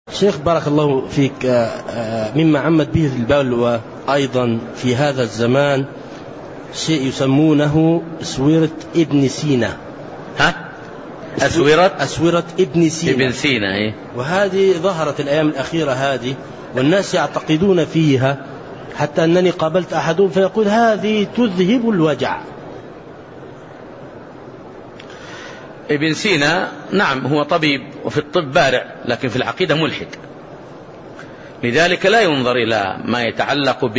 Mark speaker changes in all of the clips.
Speaker 1: شيخ بارك الله فيك، مما عمت به البلوى أيضا في هذا الزمان شيء يسمونه أسورة ابن سينا. أسورة ابن سينا
Speaker 2: إيه؟
Speaker 1: وهذه ظهرت الأيام الأخيرة هذه، والناس يعتقدون فيها، حتى أنني قابلت أحدهم فيقول هذه تذهب الوجع.
Speaker 2: ابن سينا نعم هو طبيب وفي الطب بارع، لكن في العقيدة ملحد، لذلك لا ينظر إلى ما يتعلق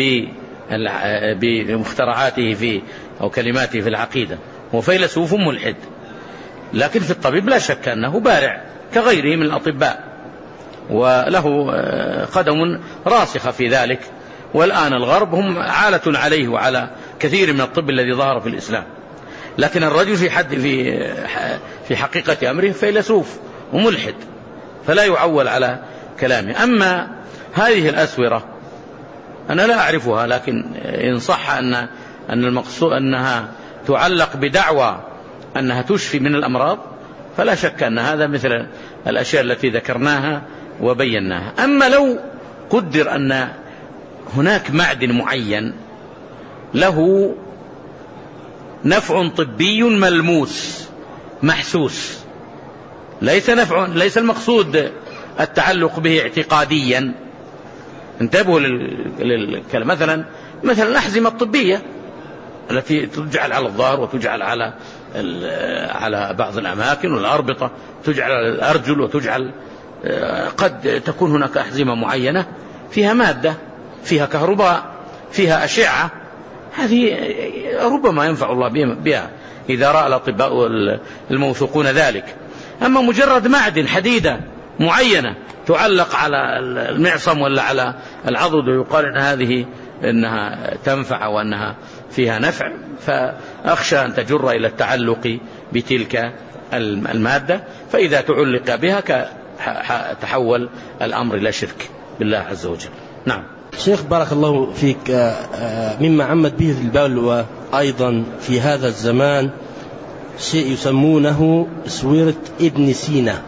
Speaker 2: بمخترعاته في أو كلماته في العقيدة. هو فيلسوف ملحد، لكن في الطبيب لا شك أنه بارع كغيره من الأطباء، وله قدم راسخة في ذلك. والآن الغرب هم عالة عليه وعلى كثير من الطب الذي ظهر في الإسلام، لكن الرجل في حقيقة أمره فيلسوف وملحد، فلا يعول على كلامه. أما هذه الأسورة أنا لا أعرفها، لكن إن صح أن المقصود أنها تعلق بدعوى أنها تشفي من الأمراض، فلا شك أن هذا مثل الأشياء التي ذكرناها وبيناها. أما لو قدر أن هناك معدن معين له نفع طبي ملموس محسوس، ليس المقصود التعلق به اعتقاديا. انتبهوا للكلام. مثلا الأحزمة الطبية التي تجعل على الظهر وتجعل على بعض الأماكن، والأربطة تجعل على الأرجل، وتجعل قد تكون هناك أحزمة معينة فيها مادة، فيها كهرباء، فيها أشعة، هذه ربما ينفع الله بها إذا رأى الأطباء الموثوقون ذلك. أما مجرد معدن حديدة معينة تعلق على المعصم ولا على العضد ويقال إن هذه إنها تنفع وأنها فيها نفع، فأخشى أن تجر إلى التعلق بتلك المادة، فإذا تعلق بها تحول الأمر إلى شرك بالله عز وجل. نعم.
Speaker 1: شيخ بارك الله فيك، مما عمت به البلوى أيضا في هذا الزمان شيء يسمونه أسورة ابن سينا.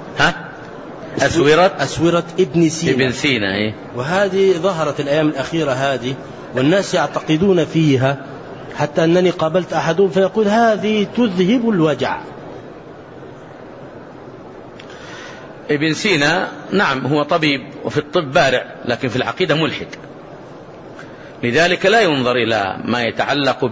Speaker 1: أسورة ابن
Speaker 2: سينا إيه؟
Speaker 1: وهذه ظهرت الأيام الأخيرة هذه، والناس يعتقدون فيها، حتى أنني قابلت أحدهم فيقول هذه تذهب الوجع.
Speaker 2: ابن سينا نعم هو طبيب وفي الطب بارع، لكن في العقيدة ملحد، لذلك لا ينظر إلى ما يتعلق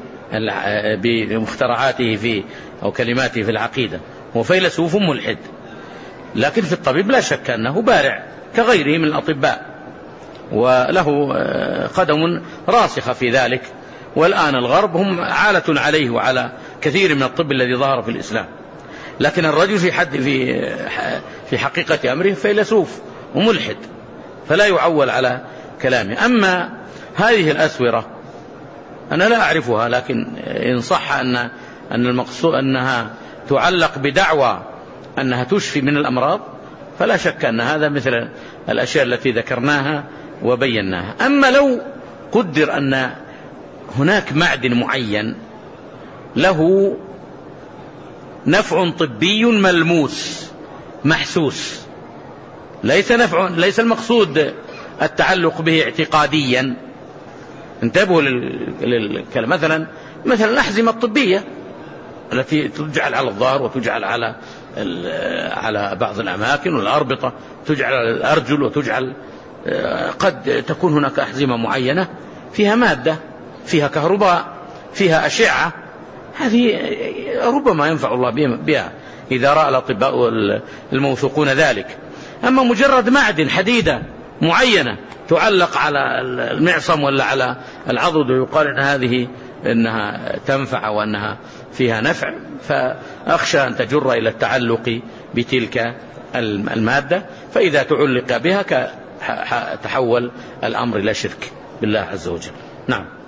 Speaker 2: بمخترعاته في أو كلماته في العقيدة. هو فيلسوف ملحد، لكن في الطبيب لا شك أنه بارع كغيره من الأطباء، وله قدم راسخة في ذلك. والآن الغرب هم عالة عليه وعلى كثير من الطب الذي ظهر في الإسلام، لكن الرجل في حقيقة أمره فيلسوف وملحد، فلا يعول على كلامه. أما هذه الأسورة أنا لا أعرفها، لكن إن صح أن المقصود أنها تعلق بدعوى أنها تشفي من الأمراض، فلا شك أن هذا مثل الأشياء التي ذكرناها وبيناها. أما لو قدر أن هناك معدن معين له نفع طبي ملموس محسوس، ليس المقصود التعلق به اعتقاديا. انتبهوا للكلام. مثلا الأحزمة الطبية التي تجعل على الظهر وتجعل على بعض الأماكن، والأربطة تجعل على الأرجل، وتجعل قد تكون هناك أحزمة معينة فيها مادة، فيها كهرباء، فيها أشعة، هذه ربما ينفع الله بها إذا رأى الأطباء الموثوقون ذلك. أما مجرد معدن حديدة معينة تعلق على المعصم ولا على العضد ويقال إن هذه إنها تنفع وأنها فيها نفع، فأخشى أن تجر إلى التعلق بتلك المادة، فإذا تعلق بها تحول الأمر إلى شرك بالله عز وجل. نعم.